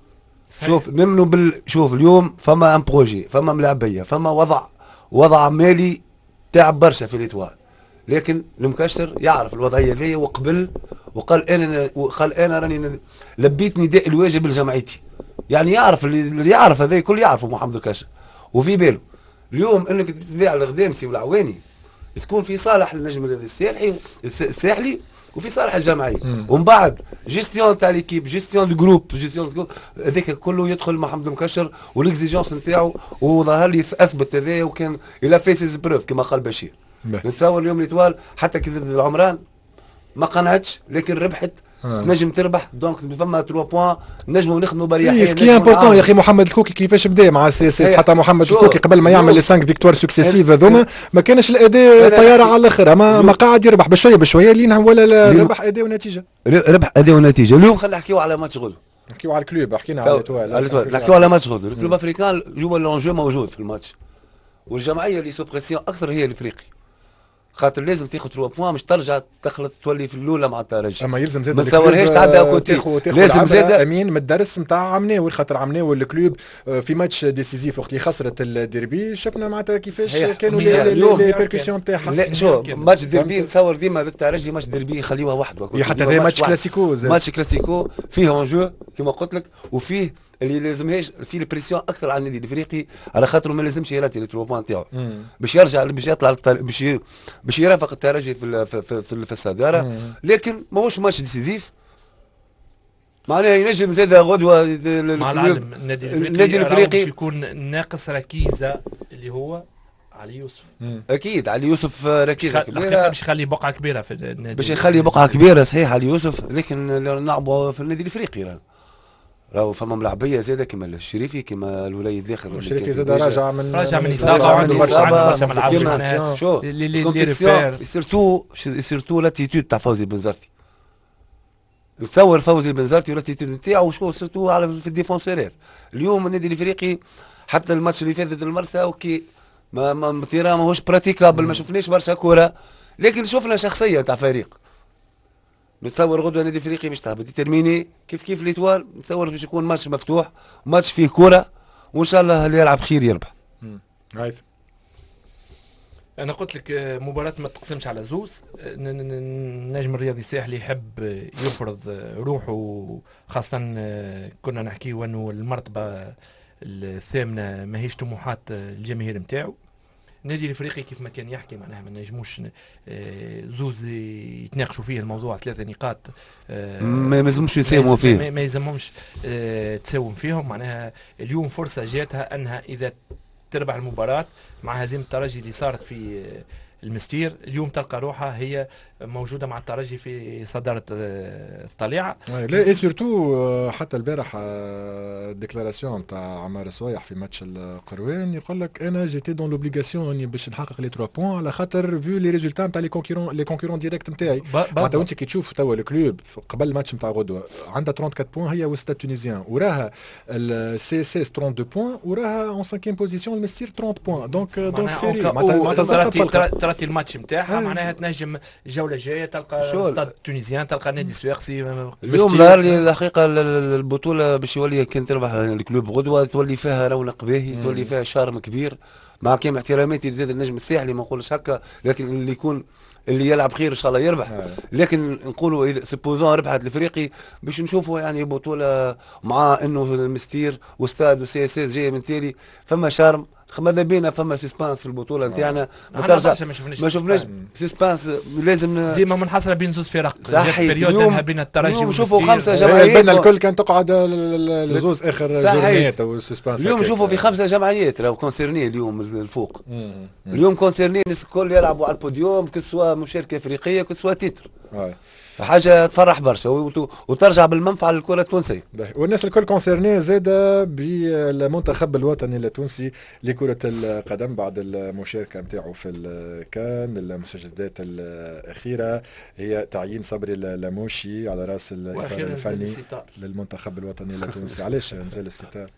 شوف نمنوا بال شوف اليوم فما ان بروجي، فما ملاعبيه، فما وضع وضع مالي تعب برشا في ليتوال، لكن المكشر يعرف الوضعيه ذي وقبل وقال انا وقال انا راني لبيت نداء الواجب لجمعيتي. يعني يعرف اللي يعرف هذا الكل يعرفه محمد الكاشر وفي باله. اليوم انك تبيع الغدامسي والعواني تكون في صالح النجم الساحلي الساحلي وفي صالح الجمعيه، ومن بعد جيستيون تاع ليكيب، جيستيون دو جروب، جيستيون هذاك كله يدخل محمد المكشر والاكزيجونس نتاعو، وظهر لي اثبت هذا وكان الى فيسز بروف كما قال بشير. نتصور اليوم ليتوال حتى كي ضد العمران ما قنعتش، لكن ربحت. آه. نجم تربح، دونك فما ثلاثة بوان نجموا نخدموا بريحيه. سكي امبورطون يا اخي. محمد الكوكي كيفاش بدا مع السي اس اس؟ حتى محمد الكوكي قبل ما يعمل لي خمسة فيكتوار سكسيسيف هذوما ما كانش الاداء طياره على الاخر، ما, ما قاعد يربح بشويه بشويه لين ولا ربح اداء ونتيجه. ربح اداء ونتيجه. اليوم خلينا نحكيو على ماتش غدو، نحكيو على الكلوب، حكينا على ليتوال، نحكيو على ماتش غدو. الكلوب افريكان جوا لونجو موجود في الماتش، والجمعيه اللي سوبريسيون اكثر هي الافريقي، خاطر لازم تاخذ ثلاثة بوان مش ترجع تخلط تولي في الاولى مع الترجي. اما يلزم زاد ما تصورهاش تعدى كوتي، لازم زاد امين من الدرس نتاع عمناول، خاطر عمناول الكلوب في ماتش ديسيزيف وقت اللي خسرت الديربي شفنا معناتها كيفاش كانوا لي بيركسيون نتاعها. لا شو ماتش ديربي نتصور ديما الترجي ماتش ديربي يخليوها وحده، حتى هذا ماتش كلاسيكو، ماتش كلاسيكو فيه اونجو كما قلت لك، وفيه اللي لازمهاش في البريسيون اكثر على النادي الافريقي، على خاطر ما لازمش يراتي الثلاثة بوان تاعو باش يرجع باش يطلع باش باش يرافق الترجي في في في, في, في الصداره، لكن ماهوش ماتش ديسيزيف معناها ينجم زاد غدوه مع العلم النادي الافريقي الافريقي يكون ناقص ركيزه اللي هو علي يوسف اكيد علي يوسف ركيزه كبيره باش يخلي بقعه كبيره في النادي، باش يخلي بقعه كبيره صحيح علي يوسف، لكن نلعبوا في النادي الافريقي راهو فما ملاعبيه زاده كيما الشريفي كيما الوليد الاخر. الشريفي زاد راجع من راجع من اصابه وعنده برشا ملعب معناها شو لي سيرتو سيرتو لاتيتود تاع فوزي بنزرتي. نتصور فوزي بنزرتي والاتيتود نتاعو شو سيرتو على في الديفونسيرات. اليوم النادي الافريقي حتى الماتش اللي فات ضد المرسى اوكي ما ما تيرا ماهوش براتيكابل، ما شفناش برشا كوره، لكن شفنا شخصيه تاع فريق. نتصور غدوه النادي الافريقي باش تهبط ترميني كيف كيف ليتوال، نتصور باش يكون ماتش مفتوح، ماتش فيه كوره، وان شاء الله اللي يلعب خير يربح. هايثم انا قلت لك مباراه ما تقسمش على زوز، النجم الرياضي الساحلي يحب يفرض روحه، خاصه كنا نحكيو انه المرتبه الثامنه ماهيش طموحات الجماهير نتاعو. النادي الافريقي كيف ما كان يحكي معناها ما نجموش زوز يتناقشوا فيه الموضوع ثلاثه نقاط ما يلزمش يساوموا فيه، ما يلزمهمش تساوم فيهم. معناها اليوم فرصه جاتها انها اذا تربح المباراه مع هزيمه الترجي اللي صارت في المستير، اليوم تلقى روحها هي موجوده مع الترجي في صداره الطليعه. لا اي سورتو حتى البارح الديكلاراسيون تاع عمار صويح في ماتش القروان يقول لك انا جيتي دون لوبليغاسيون اني باش نحقق لي ثلاثة بوان على خاطر فيو لي ريزولتا نتاع لي كونكورون لي كونكورون ديريكت نتاعي. معناتها وانت كي تشوف توا الكلوب قبل الماتش نتاع غدوه عندها ثلاثة وأربعين بوان هي وسط تونيزيان، وراها السي اس اس اثنين وثلاثين بوان، وراها اون خامسيام بوزيسيون المستير ثلاثين بوان. دونك دونك سيري معناتها تراتي الماتش نتاعها معناها تنجم الجوله الجايه تلقى ستاد تونيزيان، تلقى نادي السواقسي. اليوم ظهر لي الحقيقه البطوله باش يولي كان تربح الكلوب غدوه تولي فيها رونق باهي، تولي فيها شارم كبير، مع كامل احتراماتي لزاد النجم الساحلي ما نقولش هكا، لكن اللي يكون اللي يلعب خير ان شاء الله يربح. آه. لكن نقولوا اذا سبوزون ربحت الافريقي باش نشوفوا يعني بطوله مع انه المستير واستاد وسي اس اس جايه من تالي، فما شارم ماذا بينا فما سسبانس في البطوله نتاعنا. ما ترجع ما شفناش سسبانس، لازم ديما منحصره بين زوز فرق. صحيح اليوم بين الترجي ونشوفوا خمسه جمعيات بين الكل كان تقعد الزوز اخر جمعيات او السسبانس. اليوم نشوفوا في خمسه جمعيات راهو كونسيرني اليوم الفوق. اليوم كونسيرني الناس الكل يلعبوا على البوديوم كسوا مشاركه افريقيه كسوا تيتر. حاجه تفرح برشا وترجع بالمنفعه للكره التونسيه. والناس الكل كونسيرني زاده بالمنتخب الوطني التونسي لكره القدم بعد المشاركه نتاعو في الكان. المسجدات الاخيره هي تعيين صبري اللاموشي على راس الاطار الفني للمنتخب الوطني التونسي. علاش نزل الستار؟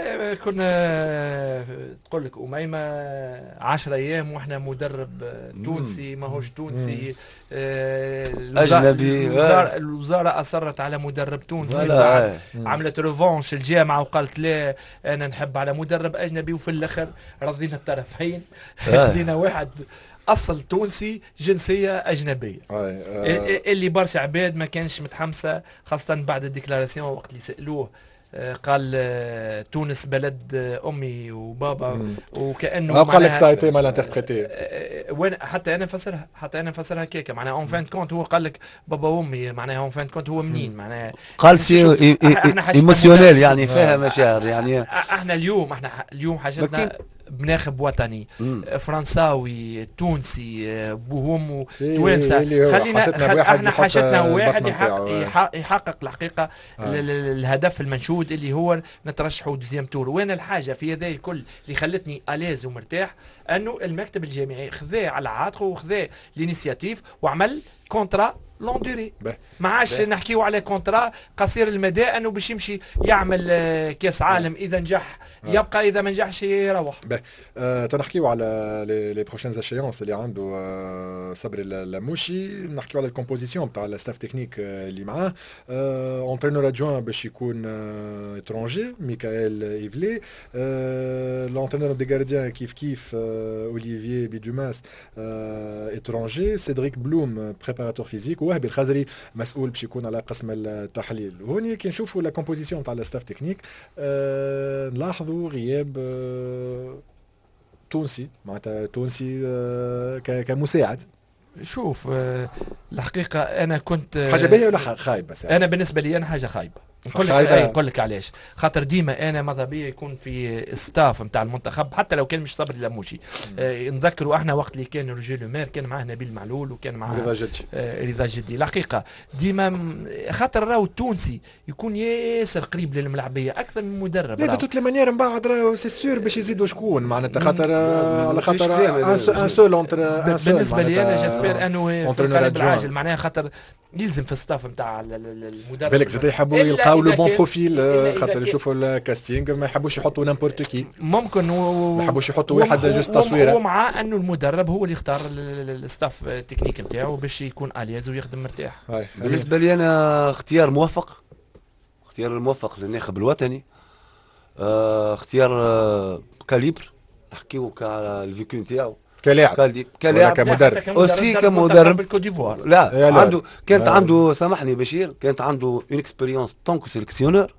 كنا تقول لك اميمه عشرة ايام واحنا مدرب تونسي ماهوش تونسي اجنبي. الوزارة, الوزارة أصرت على مدرب تونسي، عملت ريفونش الجامعة وقالت لا أنا نحب على مدرب أجنبي، وفي الآخر رضينا الطرفين خلينا واحد أصل تونسي جنسية أجنبية. اللي برشا عباد ما كانش متحمسة، خاصة بعد الديكلاراسيون وقت اللي سألوه قال تونس بلد امي وبابا مم. وكانه قال لك سايتي مال انتربريتي. وين حتى انا فسرها حتى انا فسرها كيكه معناها اون فان كونت هو قال لك بابا وامي معناها اون فان كونت هو منين معناها قال سي ايموسيونيل يعني فيها مشاعر يعني. احنا اليوم احنا اليوم حاجتنا بناخب وطني مم. فرنساوي تونسي بوهم توانسه. خلينا خل... احنا حاجتنا واحد يحقق, يحقق الحقيقه آه. الهدف المنشود اللي هو نترشحوا دوزيام تور. وين الحاجه في هذا الكل اللي خلتني اليز ومرتاح انه المكتب الجامعي خذاه على عاتقه وخذاه الانيسياتيف وعمل كونترا لون دوري. ما عادش نحكيو على كونترا قصير المدى انه باش يمشي يعمل كاس عالم، اذا نجح يبقى، اذا ما نجحش يروح. أه تنحكيو على لي بروشين اشيونس اللي عنده أه صبري اللاموشي، نحكيو على الكومبوزيسيون تاع الستاف تكنيك اللي معاه. اونترينور ادجوان باش يكون اترونجي ميكائيل ايفلي، لونترينور دي غارديان كيف كيف اوليفيي بيدجوماس اترونجي، سيدريك بلوم بريباراتور فيزيك، وهبي الخزري مسؤول باش يكون على قسم التحليل. وهوني كي نشوفوا لا كومبوزيسيون تاع الستاف تكنيك أه نلاحظوا غياب أه تونسي معناتها تونسي أه كمساعد. شوف أه الحقيقه انا كنت حاجه باهيه ولا خايبه؟ انا بالنسبه لي انا حاجه خايبه نقول لك اي نقول لك علاش، خاطر ديما انا ماذا بيا يكون في ستاف نتاع المنتخب حتى لو كان مش صبري لموشي. آه نذكروا احنا وقت اللي كان روجيه لومير كان معاه نبيل معلول وكان معاه رضا جدي. آه رضا جدي. الحقيقه ديما خاطر راهو التونسي يكون ياسر قريب للملاعبيه اكثر من مدرب. لا دوت المانيير من بعد راهو سي سور باش يزيدوا شكون معناتها خاطر على خاطر ان سول اونتر ان سول. بالنسبه لي انا جاسبير انه في القريب العاجل معناها خاطر يلزم في الستاف نتاع المدرب. بالك زاد يحبوا يلقاو لو بون بروفيل خاطر يشوفوا الكاستينغ ما يحبوش يحطوا نامبورت كي. ممكن و... ما يحبوش يحطوا واحد جوست تصويره. ومع انه المدرب هو اللي يختار الستاف التكنيك نتاعو باش يكون الياز ويخدم مرتاح. بالنسبه لي انا اختيار موفق، اختيار الموفق للناخب الوطني. اه اختيار اه كاليبر نحكيو كالفيكو نتاعو كلاعب كلاعب كمدرب اوسي كمدرب بالكوت ديفوار. لا عنده كانت عنده سامحني بشير كانت عنده اون اكسبيريونس طونك سيليكسيونور.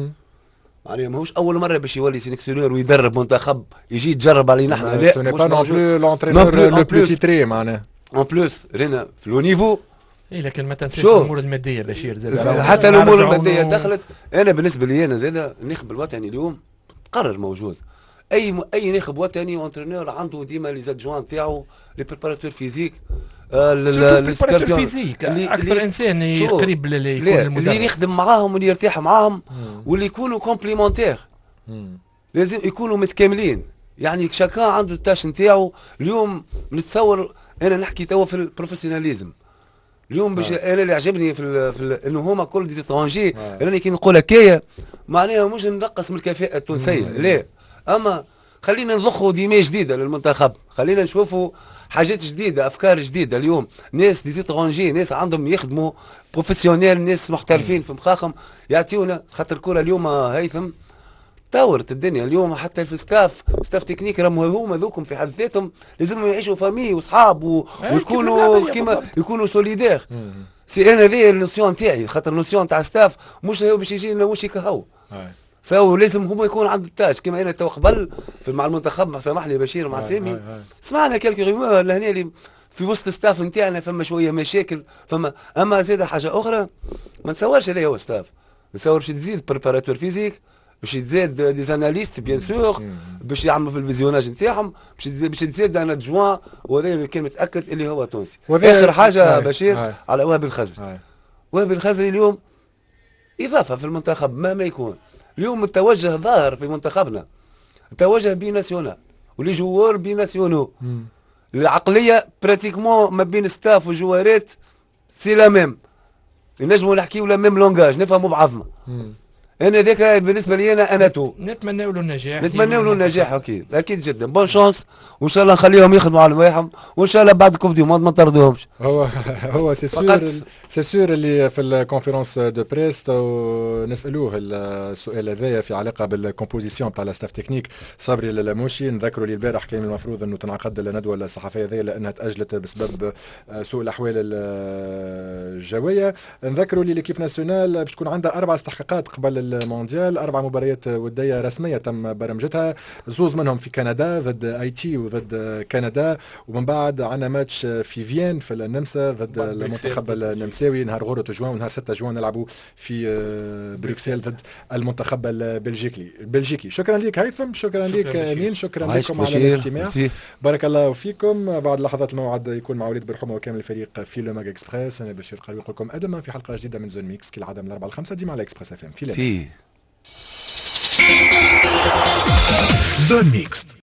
معناها ماهوش اول مره باش يولي سيليكسيونور ويدرب منتخب يجي يتجرب علينا احنا. لا سو ني با نون بلو لونترينور لو بلو تيتري معناها اون بلوس رينا في لو نيفو. اي لكن ما تنساش الامور الماديه بشير زاد حتى الامور الماديه دخلت. انا بالنسبه لي انا زاد الناخب الوطني اليوم تقرر موجود. اي م... اي ناخب وطني اونترينور عنده ديما لي زادجوان تاعو لي بريباراتور فيزيك السكارتور فيزيك اكثر انسان قريب اللي يكون المدرب اللي يخدم معاهم واللي يرتاح معاهم واللي يكونوا كومبليمونتير. لازم يكونوا متكاملين يعني شاكا عنده التاش نتاعو. اليوم نتصور انا نحكي توا في البروفيسيوناليزم اليوم باش انا اللي عجبني في, ال في ال انه هما كل دي ترونجي. انا كي نقول هكايا معناها مش ننقص من الكفاءه التونسيه لا، اما خلينا نضخوا ديما جديده للمنتخب، خلينا نشوفوا حاجات جديده افكار جديده. اليوم ناس دي زيترونجي ناس عندهم يخدموا بروفيسيونيل ناس محترفين في مخاخم يعطيونا. خاطر الكره اليوم هيثم تطورت الدنيا اليوم حتى في ستاف ستاف تكنيك راهم هما ذوكم في حد ذاتهم لازم يعيشوا فامي واصحاب و... ويكونوا كيما يكونوا سوليدير. سي انا ذي النوسيون تاعي خاطر النوسيون تاع ستاف مش هو باش يجي وش يكهو سو لازم هما يكون عنده التاج كما انا تو قبل في مع المنتخب سامحني بشير مع سامي سمعنا كالكو ريمور لهنا اللي في وسط ستاف نتاعنا فما شويه مشاكل فما. اما زاد حاجه اخرى ما نتصورش هذا هو ستاف. نتصور باش تزيد بريباراتور فيزيك باش يتزاد دي زاناليست بيان سور باش يعملوا في الفيزيوناج نتاعهم باش باش تزاد ان ادجوان وهذا اللي كان متاكد اللي هو تونسي. اخر حاجه بشير هاي. على وهبي الخزري. وهبي الخزري اليوم اضافه في المنتخب مهما يكون. اليوم التوجه ظاهر في منتخبنا التوجه بيناسيونال ولي جوار بيناسيونو. العقليه براتيكمون ما بين ستاف وجوارات سي لا ميم نجموا نحكيو لا ميم لونغاج نفهموا بعضنا. انا ذاك بالنسبه لي انا انا تو نتمنى له النجاح نتمنى له النجاح اكيد اكيد جدا بون شانس وان شاء الله نخليهم يخدموا على رواحهم وان شاء الله بعد كوب دي موند ما نطردوهمش. هو هو سي سور سي سور اللي في الكونفيرونس دو بريس نسالوه السؤال هذايا في علاقه بالكومبوزيسيون تاع الستاف تكنيك صبري للموشي. نذكروا لي البارح كان المفروض انه تنعقد الندوه الصحفيه هذيا لانها تاجلت بسبب سوء الاحوال الجويه. نذكروا لي ليكيب ناسيونال باش تكون عندها اربع استحقاقات قبل المونديال اربع مباريات وديه رسميه تم برمجتها زوز منهم في كندا ضد اي تي وضد كندا ومن بعد عندنا ماتش في فيين في النمسا ضد المنتخب النمساوي نهار غورة جوان ونهار ستة جوان نلعبوا في بروكسل ضد المنتخب البلجيكي البلجيكي. شكرا لك هيثم شكرا لك امين شكرا لكم على الاستماع بارك الله فيكم. بعد لحظات الموعد يكون مع وليد برحومه وكامل الفريق في لو ماج اكسبريس. انا بشير قلبي لكم ادما في حلقه جديده من زون ميكس كالعاده من الاربعه الخمسه ديما على اكسبريس اف ام في زون ميكس.